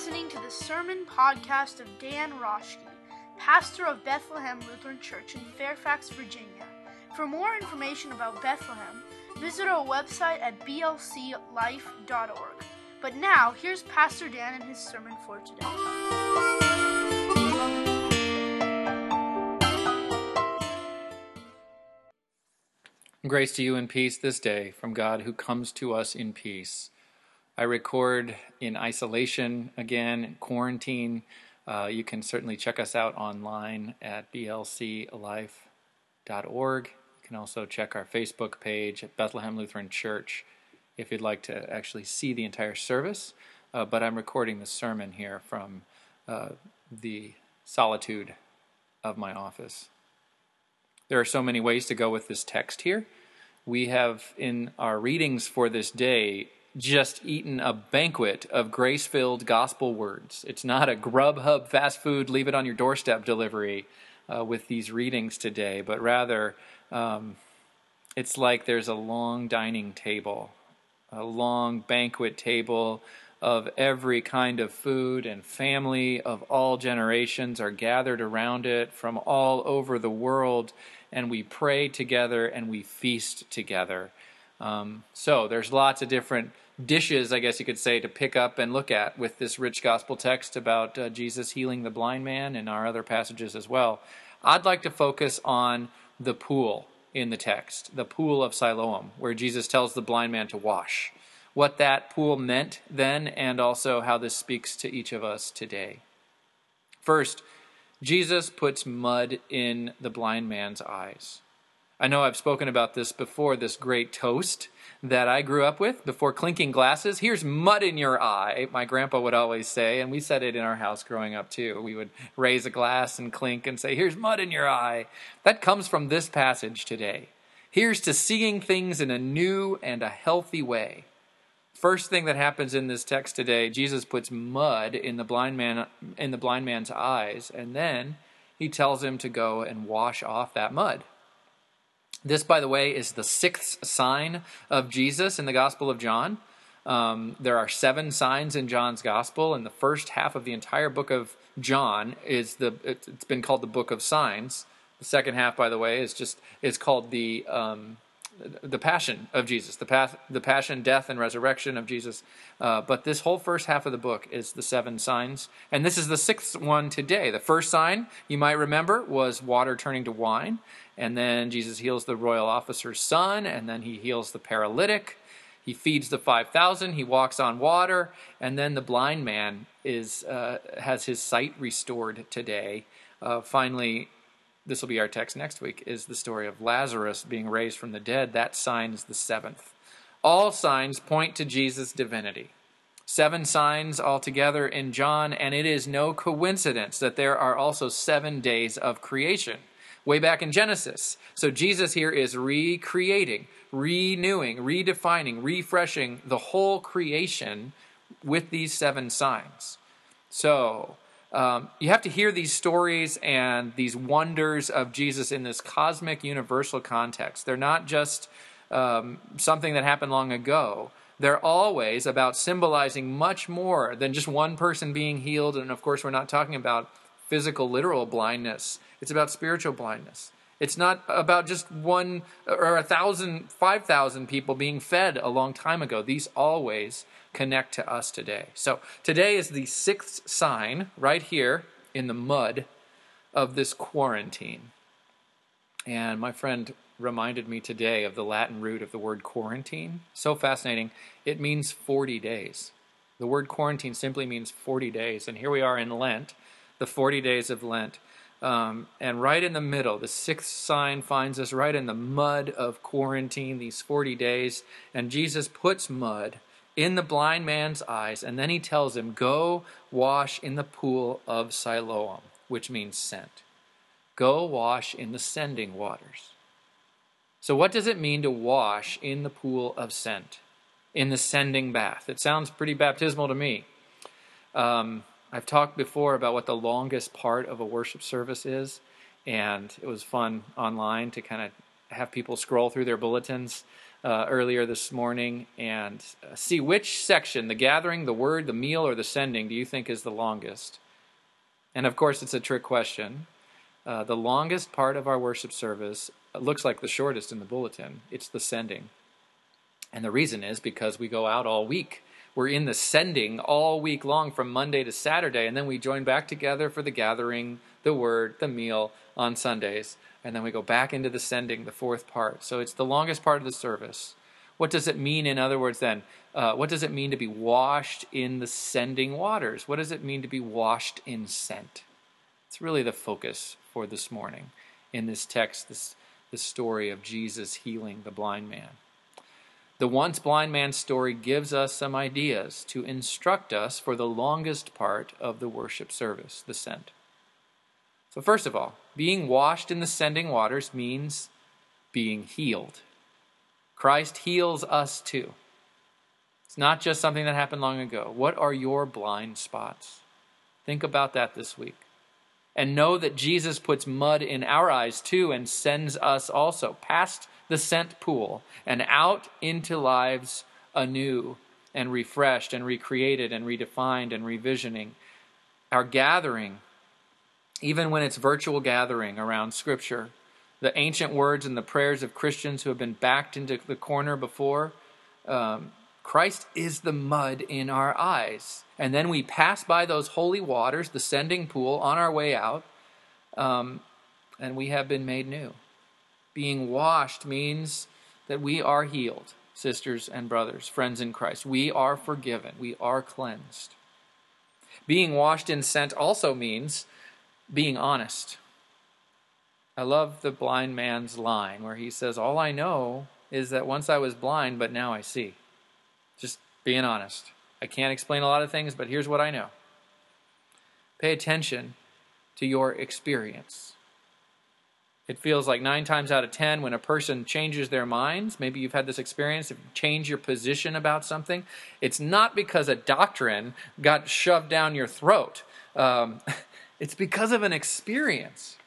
listening to the sermon podcast of Dan Roschke, pastor of Bethlehem Lutheran Church in Fairfax, Virginia. For more information about Bethlehem, visit our website at blclife.org. But now, here's Pastor Dan and his sermon for today. Grace to you and peace this day from God who comes to us in peace. I record in isolation again, quarantine. You can certainly check us out online at blclife.org. You can also check our Facebook page at Bethlehem Lutheran Church if you'd like to actually see the entire service. But I'm recording the sermon here from the solitude of my office. There are so many ways to go with this text here. We have in our readings for this day just eaten a banquet of grace-filled gospel words. It's not a Grubhub fast food, leave it on your doorstep delivery with these readings today, but rather it's like there's a long dining table, a long banquet table of every kind of food, and family of all generations are gathered around it from all over the world, and we pray together and we feast together. So there's lots of different dishes, I guess you could say, to pick up and look at with this rich gospel text about Jesus healing the blind man and our other passages as well. I'd like to focus on the pool in the text, the pool of Siloam, where Jesus tells the blind man to wash. What that pool meant then, and also how this speaks to each of us today. First, Jesus puts mud in the blind man's eyes. I know I've spoken about this before, this great toast that I grew up with before clinking glasses. Here's mud in your eye, my grandpa would always say, and we said it in our house growing up too. We would raise a glass and clink and say, here's mud in your eye. That comes from this passage today. Here's to seeing things in a new and a healthy way. First thing that happens in this text today, Jesus puts mud in the blind man's eyes, and then he tells him to go and wash off that mud. This, by the way, is the sixth sign of Jesus in the Gospel of John. There are 7 signs in John's Gospel, and the first half of the entire book of John it's been called the Book of Signs. The second half, by the way, is called the Passion of Jesus, the Passion, Death, and Resurrection of Jesus. But this whole first half of the book is the 7 signs, and this is the 6th one today. The first sign, you might remember, was water turning to wine, and then Jesus heals the royal officer's son, and then he heals the paralytic. He feeds the 5,000. He walks on water, and then the blind man has his sight restored today. Finally, this will be our text next week, is the story of Lazarus being raised from the dead. That sign is the 7th. All signs point to Jesus' divinity. 7 signs altogether in John, and it is no coincidence that there are also 7 days of creation, way back in Genesis. So Jesus here is recreating, renewing, redefining, refreshing the whole creation with these 7 signs. So you have to hear these stories and these wonders of Jesus in this cosmic, universal context. They're not just something that happened long ago. They're always about symbolizing much more than just one person being healed. And of course, we're not talking about physical, literal blindness. It's about spiritual blindness. It's not about just 1 or 1,000, 5,000 people being fed a long time ago. These always connect to us today. So today is the 6th sign right here in the mud of this quarantine. And my friend reminded me today of the Latin root of the word quarantine. So fascinating. It means 40 days. The word quarantine simply means 40 days. And here we are in Lent, the 40 days of Lent. And right in the middle, the 6th sign finds us right in the mud of quarantine, these 40 days. And Jesus puts mud in the blind man's eyes, and then he tells him, go wash in the pool of Siloam, which means sent. Go wash in the sending waters. So what does it mean to wash in the pool of sent, in the sending bath? It sounds pretty baptismal to me. I've talked before about what the longest part of a worship service is, and it was fun online to kind of have people scroll through their bulletins earlier this morning and see which section, the gathering, the word, the meal, or the sending, do you think is the longest? And of course, it's a trick question. The longest part of our worship service looks like the shortest in the bulletin. It's the sending. And the reason is because we go out all week. We're in the sending all week long from Monday to Saturday, and then we join back together for the gathering, the word, the meal on Sundays, and then we go back into the sending, the fourth part. So it's the longest part of the service. What does it mean, in other words, then? What does it mean to be washed in the sending waters? What does it mean to be washed in scent? It's really the focus for this morning in this text, this story of Jesus healing the blind man. The once blind man's story gives us some ideas to instruct us for the longest part of the worship service, the sent. So first of all, being washed in the sending waters means being healed. Christ heals us too. It's not just something that happened long ago. What are your blind spots? Think about that this week. And know that Jesus puts mud in our eyes too and sends us also past the sent pool and out into lives anew and refreshed and recreated and redefined and revisioning. Our gathering, even when it's virtual gathering around Scripture, the ancient words and the prayers of Christians who have been backed into the corner before, Christ is the mud in our eyes. And then we pass by those holy waters, the sending pool, on our way out, and we have been made new. Being washed means that we are healed, sisters and brothers, friends in Christ. We are forgiven. We are cleansed. Being washed in scent also means being honest. I love the blind man's line where he says, all I know is that once I was blind, but now I see. Just being honest. I can't explain a lot of things, but here's what I know. Pay attention to your experience. It feels like 9 times out of 10 when a person changes their minds, maybe you've had this experience of change your position about something, it's not because a doctrine got shoved down your throat. It's because of an experience.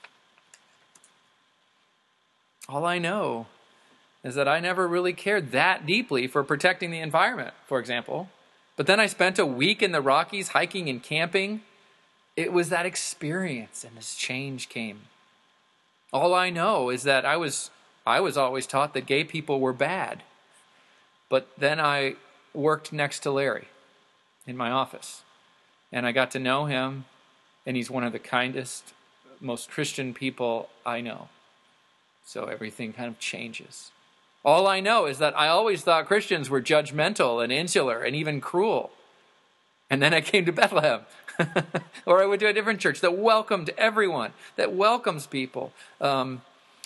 All I know is that I never really cared that deeply for protecting the environment, for example. But then I spent a week in the Rockies hiking and camping. It was that experience, and this change came. All I know is that I was always taught that gay people were bad. But then I worked next to Larry in my office. And I got to know him, and he's one of the kindest, most Christian people I know. So everything kind of changes. All I know is that I always thought Christians were judgmental and insular and even cruel. And then I came to Bethlehem. Or I went to a different church that welcomed everyone, that welcomes people. The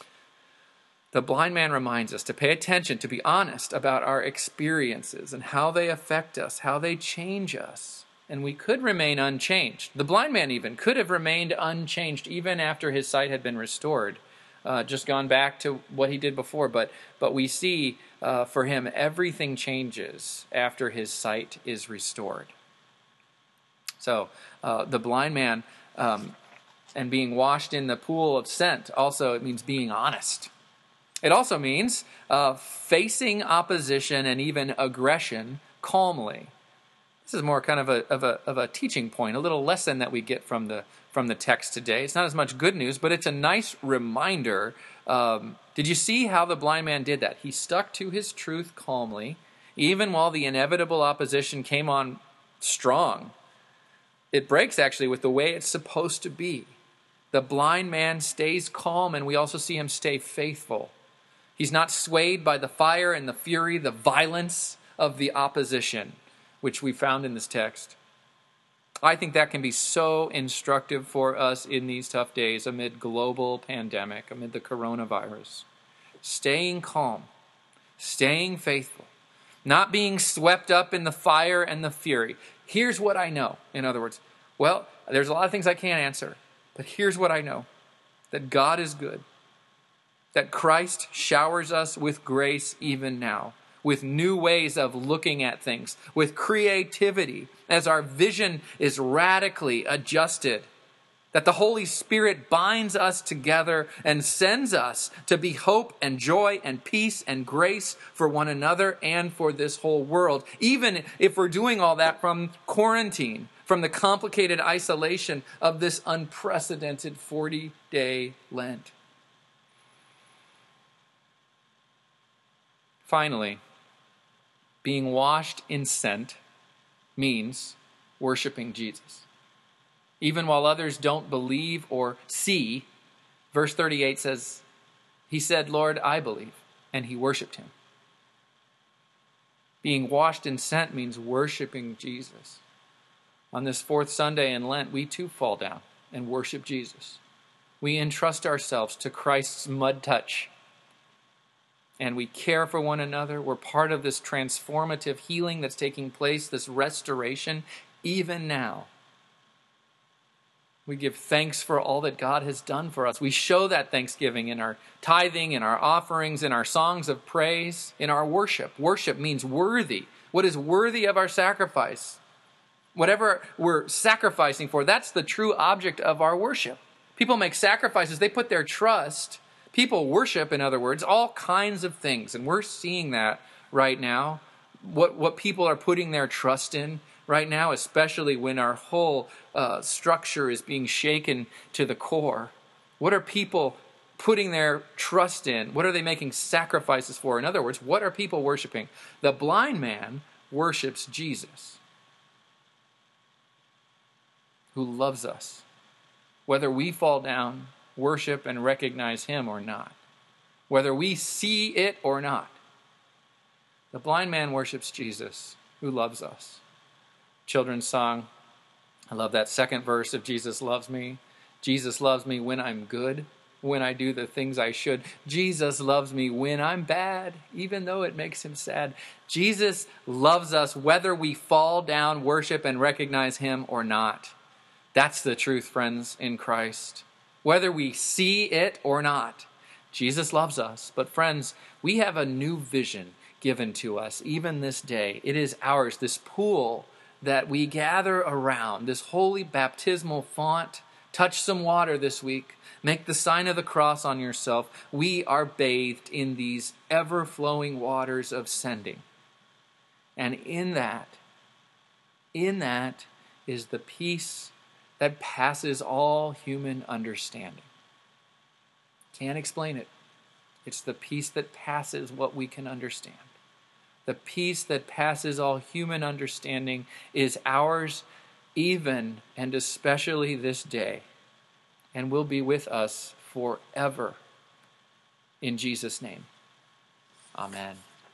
blind man reminds us to pay attention, to be honest about our experiences and how they affect us, how they change us. And we could remain unchanged. The blind man even could have remained unchanged even after his sight had been restored. Just gone back to what he did before. But we see for him everything changes after his sight is restored. So the blind man and being washed in the pool of scent, also it means being honest. It also means facing opposition and even aggression calmly. This is more kind of a teaching point, a little lesson that we get from the text today. It's not as much good news, but it's a nice reminder. Did you see how the blind man did that? He stuck to his truth calmly, even while the inevitable opposition came on strong. It breaks actually with the way it's supposed to be. The blind man stays calm, and we also see him stay faithful. He's not swayed by the fire and the fury, the violence of the opposition, which we found in this text. I think that can be so instructive for us in these tough days amid global pandemic, amid the coronavirus. Staying calm, staying faithful, not being swept up in the fire and the fury. Here's what I know. In other words, well, there's a lot of things I can't answer, but here's what I know. That God is good. That Christ showers us with grace even now, with new ways of looking at things, with creativity, as our vision is radically adjusted. That the Holy Spirit binds us together and sends us to be hope and joy and peace and grace for one another and for this whole world. Even if we're doing all that from quarantine, from the complicated isolation of this unprecedented 40-day Lent. Finally, being washed in scent means worshiping Jesus. Even while others don't believe or see, verse 38 says, he said, Lord, I believe, and he worshiped him. Being washed in scent means worshiping Jesus. On this fourth Sunday in Lent, we too fall down and worship Jesus. We entrust ourselves to Christ's mud touch, and we care for one another. We're part of this transformative healing that's taking place, this restoration, even now. We give thanks for all that God has done for us. We show that thanksgiving in our tithing, in our offerings, in our songs of praise, in our worship. Worship means worthy. What is worthy of our sacrifice? Whatever we're sacrificing for, that's the true object of our worship. People make sacrifices. They put their trust. People worship, in other words, all kinds of things. And we're seeing that right now. What people are putting their trust in right now, especially when our whole structure is being shaken to the core. What are people putting their trust in? What are they making sacrifices for? In other words, what are people worshiping? The blind man worships Jesus, who loves us, whether we fall down, worship, and recognize him or not, whether we see it or not. The blind man worships Jesus, who loves us. Children's song, I love that second verse of Jesus loves me. Jesus loves me when I'm good, when I do the things I should. Jesus loves me when I'm bad, even though it makes him sad. Jesus loves us whether we fall down, worship, and recognize him or not. That's the truth, friends, in Christ. Whether we see it or not, Jesus loves us. But friends, we have a new vision given to us even this day. It is ours, this pool that we gather around, this holy baptismal font. Touch some water this week. Make the sign of the cross on yourself. We are bathed in these ever-flowing waters of sending. And in that is the peace that passes all human understanding. Can't explain it. It's the peace that passes what we can understand. The peace that passes all human understanding is ours even and especially this day, and will be with us forever. In Jesus' name, amen.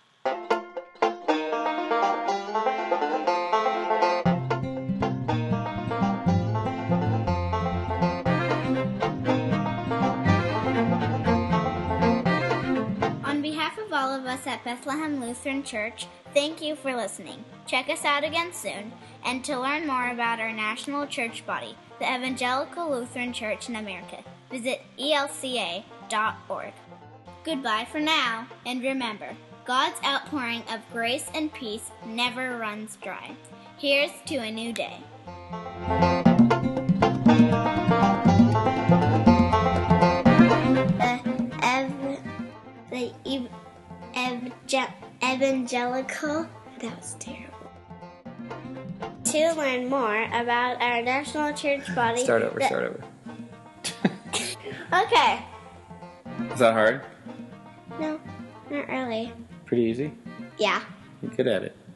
All of us at Bethlehem Lutheran Church, thank you for listening. Check us out again soon, and to learn more about our national church body, the Evangelical Lutheran Church in America, visit elca.org. Goodbye for now, and remember, God's outpouring of grace and peace never runs dry. Here's to a new day. Evangelical. That was terrible. To learn more about our national church body. Start over. Okay. Is that hard? No, not really. Pretty easy? Yeah. You're good at it.